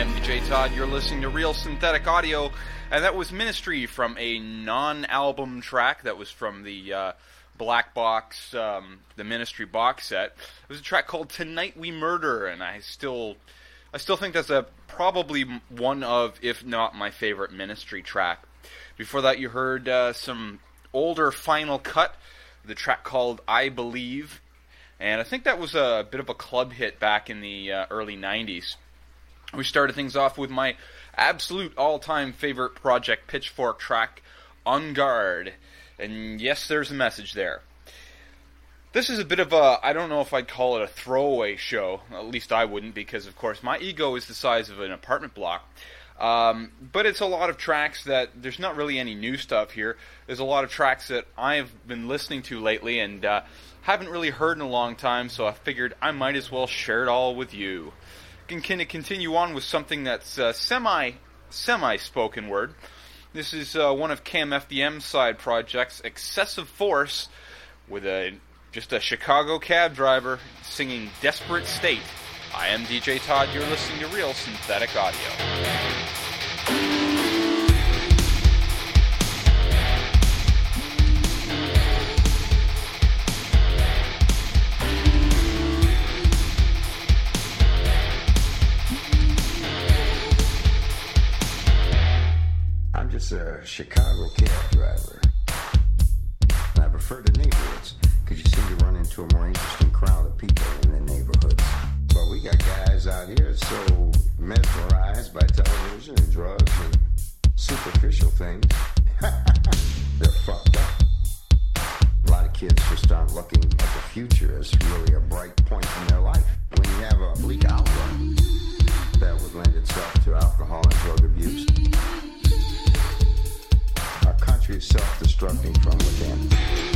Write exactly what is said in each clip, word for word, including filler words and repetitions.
am D J Todd, you're listening to Real Synthetic Audio, and that was Ministry from a non-album track that was from the uh, Black Box, um, the Ministry box set. It was a track called Tonight We Murder, and I still I still think that's a probably one of, if not my favorite Ministry track. Before that you heard uh, some older Final Cut, the track called I Believe, and I think that was a bit of a club hit back in the uh, early nineties. We started things off with my absolute all-time favorite Project Pitchfork track, On Guard. And yes, there's a message there. This is a bit of a, I don't know if I'd call it a throwaway show. At least I wouldn't, because of course my ego is the size of an apartment block. Um, but it's a lot of tracks that, there's not really any new stuff here. There's a lot of tracks that I've been listening to lately and uh, haven't really heard in a long time, so I figured I might as well share it all with you. Can kind of continue on with something that's uh, semi, semi-spoken word. This is uh, one of Cam F D M's side projects, Excessive Force, with a just a Chicago cab driver singing Desperate State. I am D J Todd, you're listening to Real Synthetic Audio. I'm just a Chicago cab driver. I prefer the neighborhoods, because you seem to run into a more interesting crowd of people in the neighborhoods. But we got guys out here so mesmerized by television and drugs and superficial things. They're fucked up. A lot of kids just aren't looking at the future as really a bright point in their life. When you have a bleak outlook, that would lend itself to alcohol and drug abuse. Our country is self-destructing from within.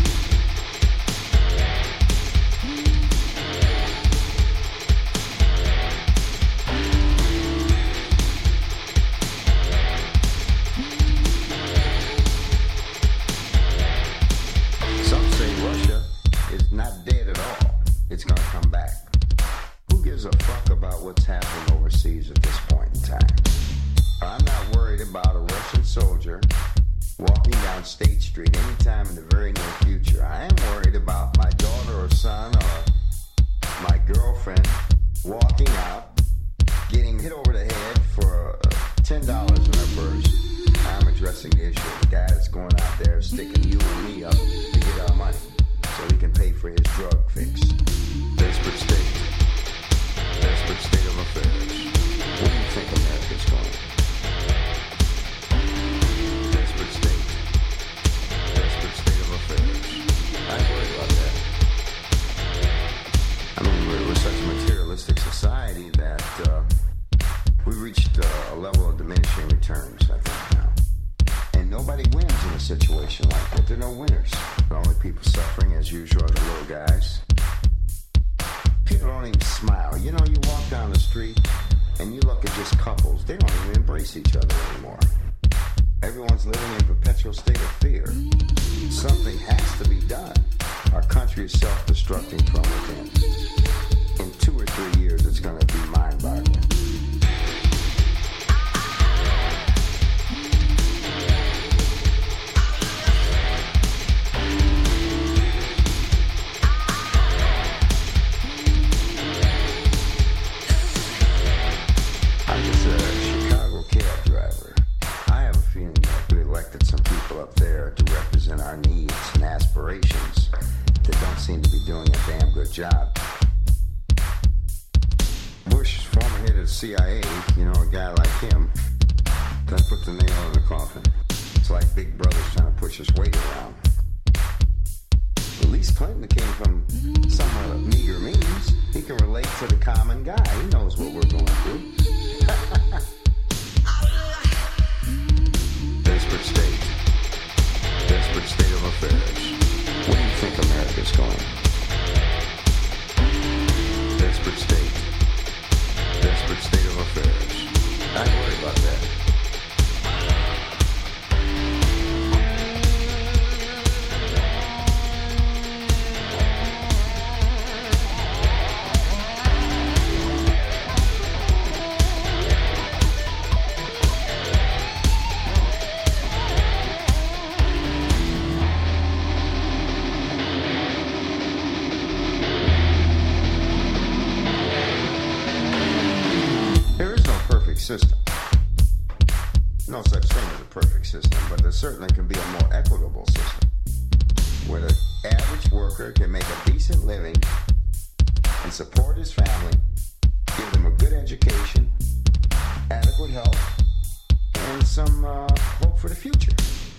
Some say Russia is not dead at all. It's going to come back. Who gives a fuck about what's happening overseas at this point in time? I'm not worried about a Russian soldier walking down State Street anytime in the very near future. I am worried about my daughter or son or my girlfriend walking out, getting hit over the head for uh, ten dollars in her purse. I'm addressing the issue of the guy that's going out there sticking you and me up to get our money so he can pay for his drug fix. Desperate state. Desperate state of affairs. Where do you think America's going? Desperate state. Desperate state of affairs. I worry about that. I mean, we're, we're such a materialistic society that uh, we reached uh, a level of diminishing returns, I think, now. And nobody wins in a situation like that. There are no winners. The only people suffering, as usual, are the little guys. People don't even smile. You know, you walk down the street and you look at just couples. They don't even embrace each other anymore. Everyone's living in a perpetual state of fear. Something has to be done. Our country is self-destructing from within. In two or three years, it's going to be mind-boggling. I'm just a Chicago cab driver. I have a feeling that we elected some people up there to represent our needs and aspirations that don't seem to be doing a damn good job. Bush, former head of the C I A, you know, a guy like him, that put the nail in the coffin. It's like Big Brother's trying to push his weight around. At least Clinton came from somewhat of meager means. He can relate to the common guy. He knows what we're going through. Desperate state. Desperate state of affairs. Where do you think America's going? Desperate state. Desperate state of affairs. I worry about that. system. No such thing as a perfect system, but there certainly can be a more equitable system where the average worker can make a decent living and support his family, give them a good education, adequate health, and some uh, hope for the future.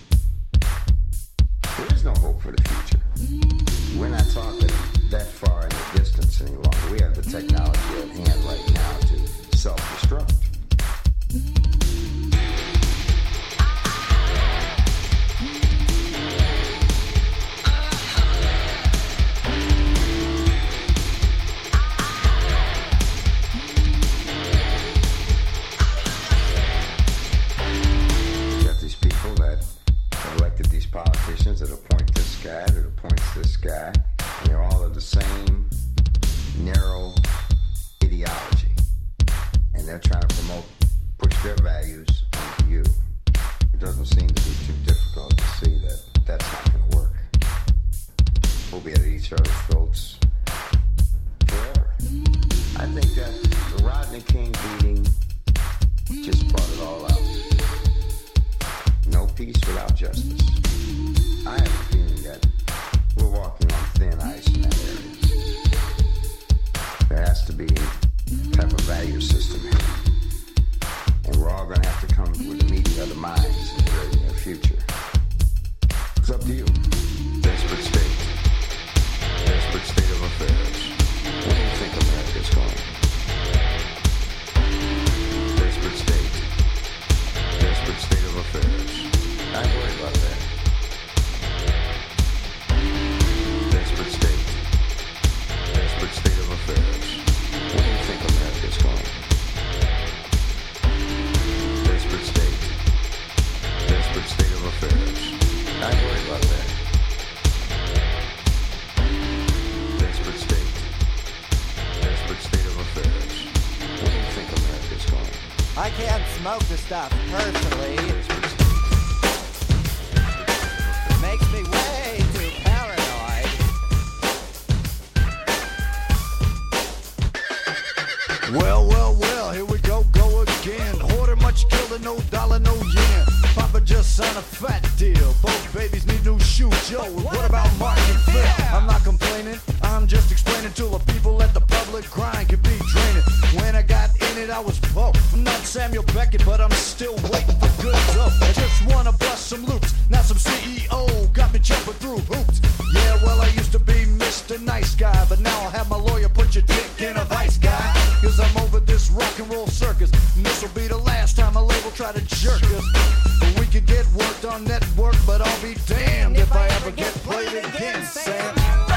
There is no hope for the future. We're not talking that far in the distance any longer. We have the technology at hand right now to self-destruct. Politicians that appoint this guy, that appoints this guy, and they're all of the same narrow ideology. And they're trying to promote, push their values onto you. It doesn't seem to be too difficult to see that that's not going to work. We'll be at each other's throats forever. I think that the Rodney King beating just brought it all out. No peace without justice. I have a feeling that we're walking on thin ice in that area. There has to be a type of value system here. And we're all going to have to come with a meeting of the minds in the very near future. It's up to you. Desperate state. Desperate state of affairs. Where do you think America's going? Desperate state. Desperate state of affairs. I worry about that. Desperate state. Desperate state of affairs. Where do you think America's going? Desperate state. Desperate state of affairs. I worry about that. Desperate state. Desperate state of affairs. Where do you think America's going? I can't smoke the stuff personally. Makes me way too paranoid. Well, well, well, here we go, go again. Hoarder much killer, no dollar, no yen. Papa just signed a fat deal. Both babies need new shoes, yo. What about market fit? I'm not complaining, I'm just explaining to the people that the public grind can be draining. When I got in it, I was poor. I'm not Samuel Beckett, but I'm still waiting for good dough. I just wanna bust some loops. Now some C E O got me jumping through hoops. Yeah, well, I used to be Mister Nice Guy, but now I'll have my lawyer put your dick in a vice guy. Cause I'm over this rock and roll circus, and this'll be the last time a label try to jerk us. But we could get worked on network, but I'll be damned if I ever get played again, Sam.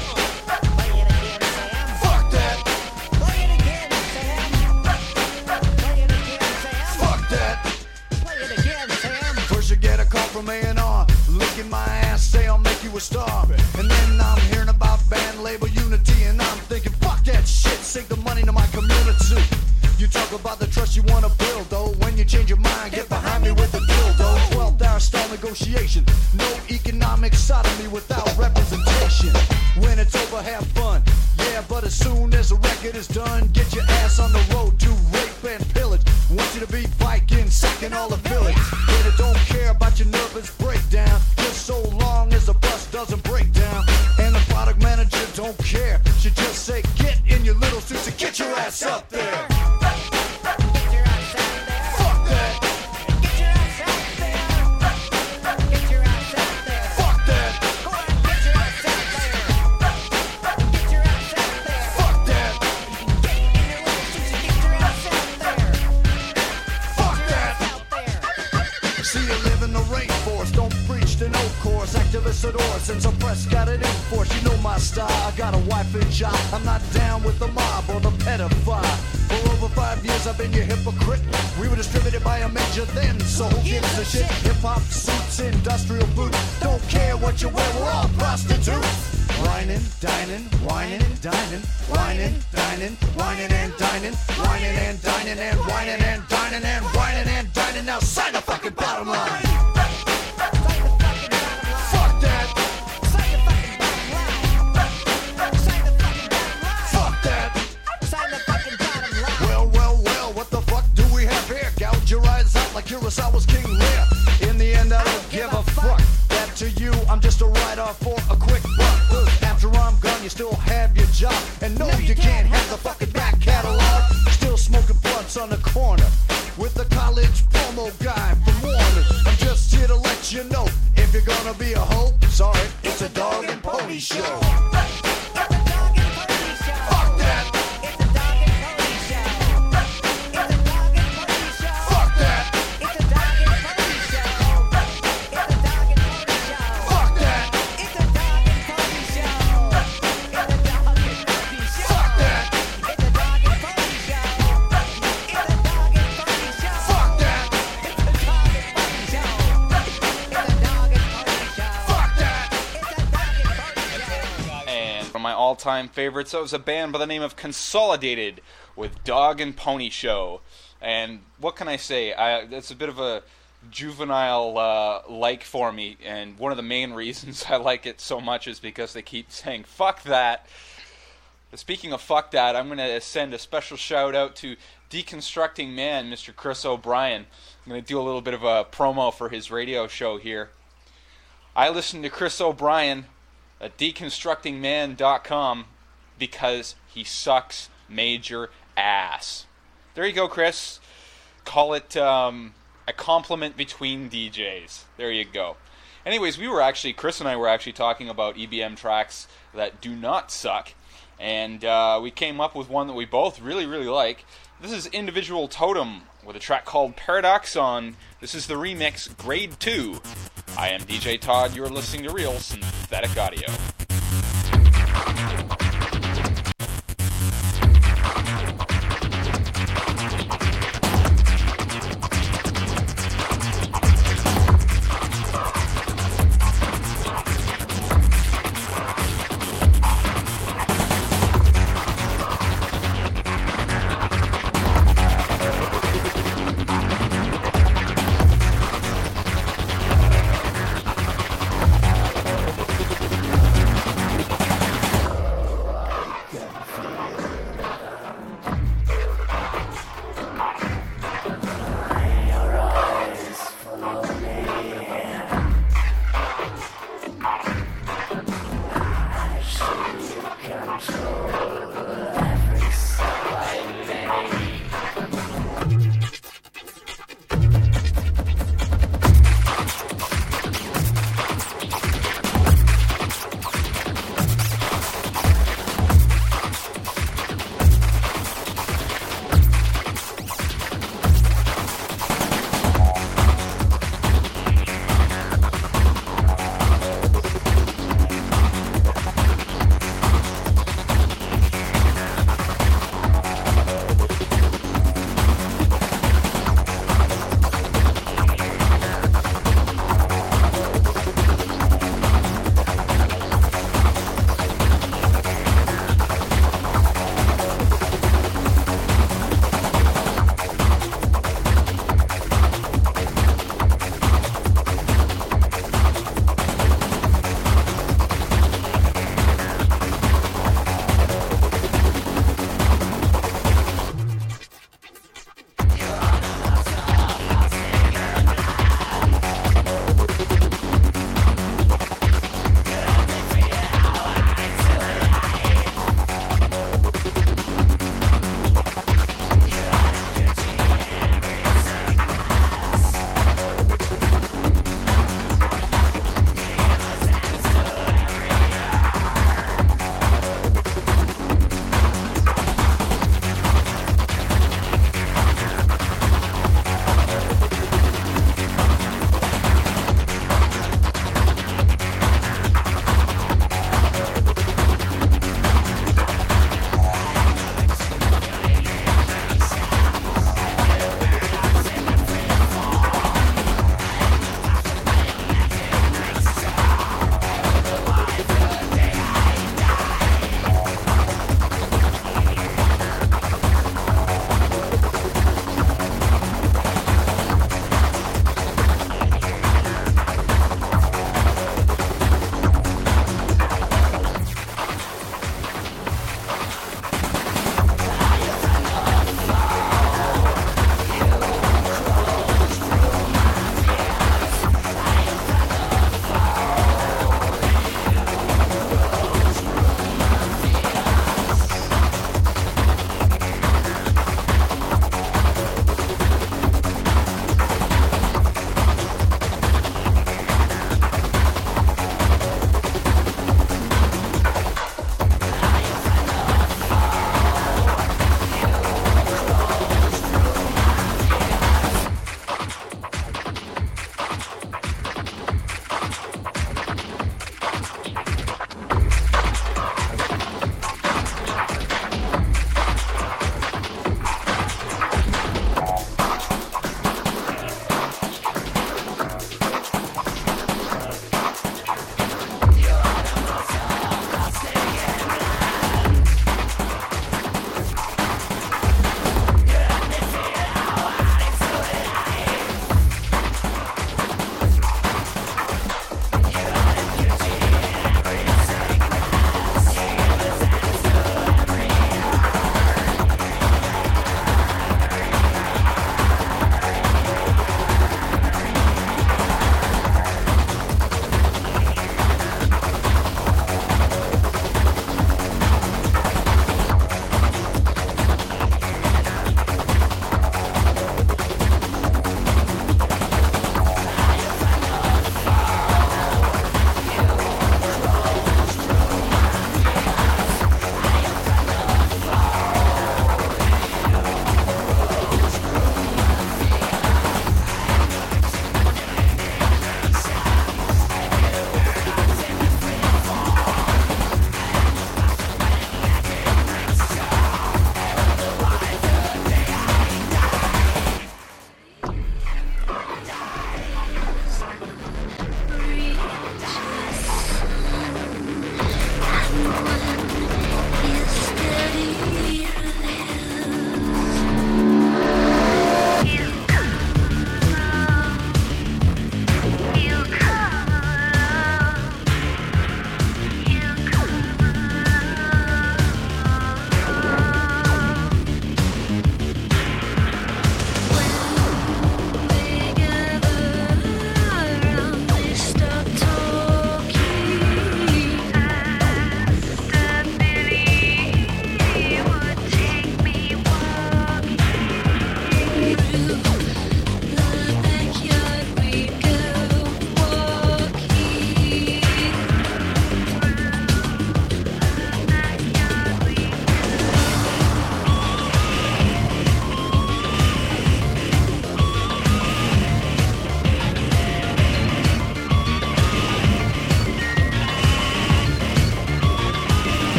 Play it again, Sam. Fuck that. Play it again, Sam. Play it again, Sam. Fuck that. Play it again, Sam. First you get a call from A and R, licking my ass, say I'll make you a star. And then I'm hearing about band label unity, and I'm thinking, fuck that shit, sink the money to my community. You talk about the trust you wanna build, though. When you change your mind, get behind me with a dildo. twelfth hour stall negotiation, no economic sodomy without representation. When it's over, have fun, yeah, but as soon as the record is done, get your ass on the road to rape and pillage. Want you to be Viking, sacking all the village. But I don't care about your nervous breakdown, just so long as the bus doesn't break down. And the product manager don't care, she just say, get in your little suits and get your ass up there. Get your ass out there. Fuck that. Get your ass out there. Get your ass out there. Fuck that. Go ahead, get your ass out there. Get your ass out there. Fuck that. Get in your little suits and get your ass out there. Fuck Get your ass that. out there. See you live in the rainforest, don't preach to no course. Activists at or since the press got it in force. You know my style, I got a wife and child. I'm not down with the mob or the pedophile. For over five years I've been your hypocrite. We were distributed by a major then, so who gives a shit? Hip-hop suits, industrial boots. Don't care what you wear, we're all prostitutes. Whining, dining, whining, dining, whining, dining, whining and dining, whining and dining and whining and dining and whining and dining. Now sign the fucking bottom line. Sign the fucking bottom line. Fuck that. Sign the fucking bottom line. Sign the fucking bottom line. Fuck that. Sign the fucking bottom line. Well, well, well, what the fuck do we have here, guys? Chris on the corner with the college promo guy from Warner. I'm just here to let you know, if you're gonna be a hoe, sorry, it's a dog and pony show. Fuck that. Fuck that. all-time favorites. That was a band by the name of Consolidated with Dog and Pony Show. And what can I say? I, it's a bit of a juvenile uh, like for me, and one of the main reasons I like it so much is because they keep saying fuck that. Speaking of fuck that, I'm going to send a special shout out to Deconstructing Man, Mister Chris O'Brien. I'm going to do a little bit of a promo for his radio show here. I listen to Chris O'Brien at deconstructing man dot com because he sucks major ass. There you go, Chris. Call it um, a compliment between D Js. There you go. Anyways, we were actually, Chris and I were actually talking about E B M tracks that do not suck, and uh, we came up with one that we both really, really like. This is Individual Totem with a track called Paradoxon. This is the remix, Grade two. I am D J Todd. You're listening to Real Synthetic Audio.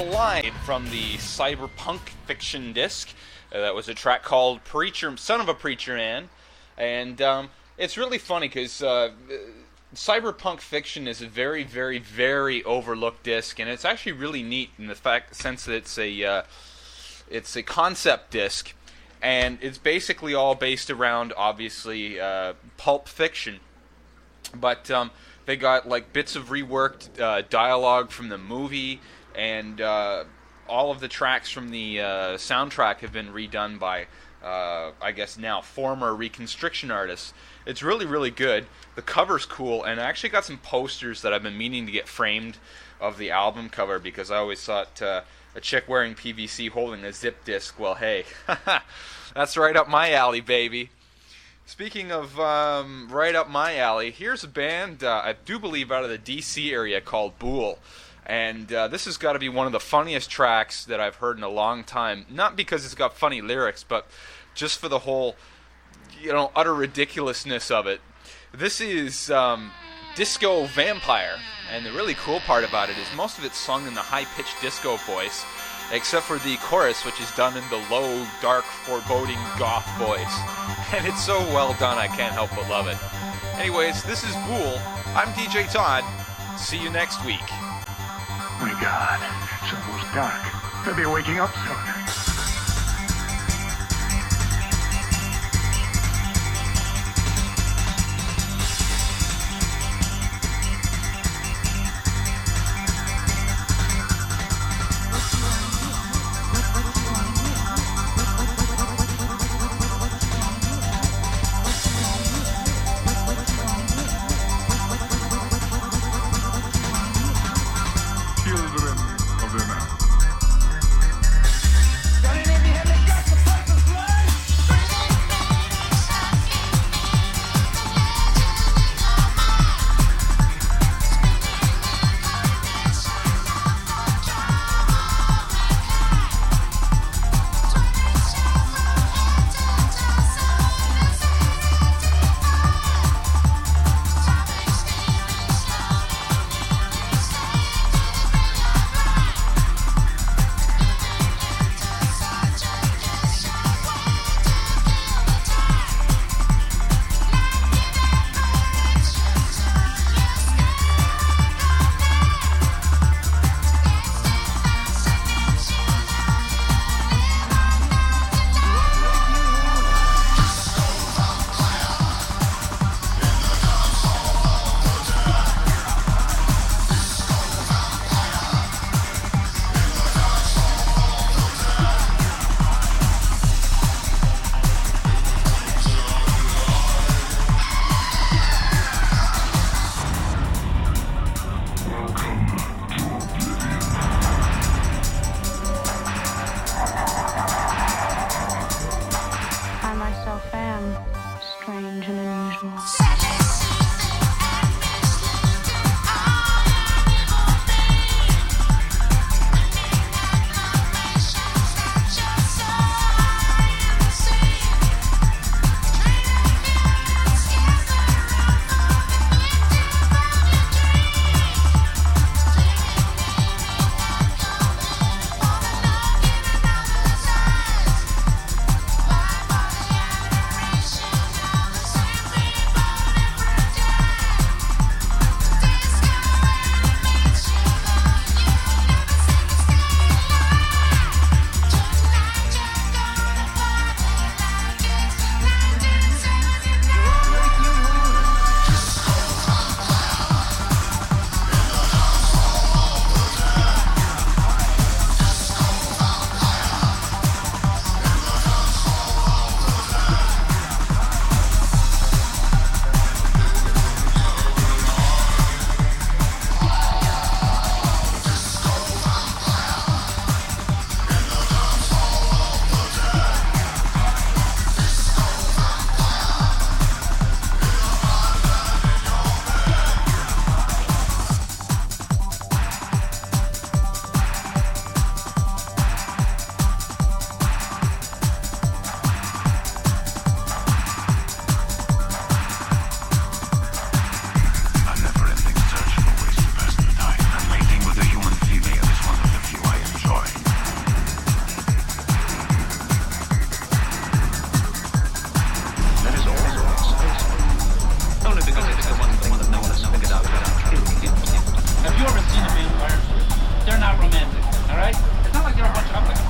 Collide from the cyberpunk fiction disc. Uh, that was a track called Preacher, Son of a Preacher Man. And um, it's really funny because uh, cyberpunk fiction is a very, very, very overlooked disc, and it's actually really neat in the fact sense that it's a uh, it's a concept disc, and it's basically all based around, obviously, uh, pulp fiction. But um, they got like bits of reworked uh, dialogue from the movie, and uh, all of the tracks from the uh, soundtrack have been redone by, uh, I guess now, former Reconstriction artists. It's really, really good. The cover's cool, and I actually got some posters that I've been meaning to get framed of the album cover, because I always thought uh, a chick wearing P V C holding a zip disc, well, hey, that's right up my alley, baby. Speaking of um, right up my alley, here's a band, uh, I do believe out of the D C area, called Bool. And uh, this has got to be one of the funniest tracks that I've heard in a long time. Not because it's got funny lyrics, but just for the whole, you know, utter ridiculousness of it. This is um, Disco Vampire. And the really cool part about it is most of it's sung in the high-pitched disco voice, except for the chorus, which is done in the low, dark, foreboding goth voice. And it's so well done, I can't help but love it. Anyways, this is Bool. I'm D J Todd. See you next week. My God, it's almost dark. They'll be waking up soon.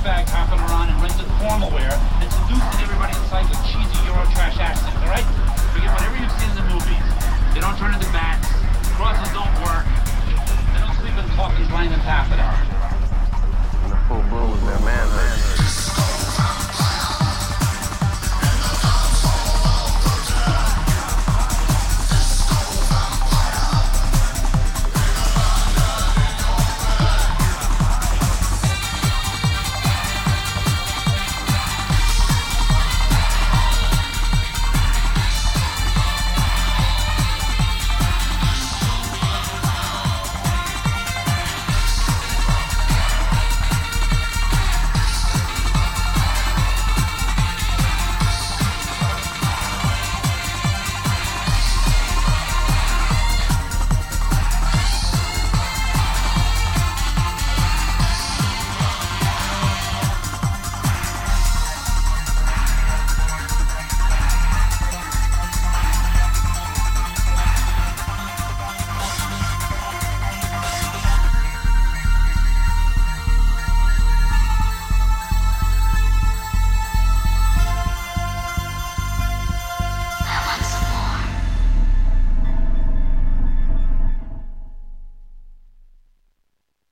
douchebag hopping around in rented formal wear and seducing everybody inside with cheesy Eurotrash accents, alright? Forget whatever you've seen in the movies. They don't turn into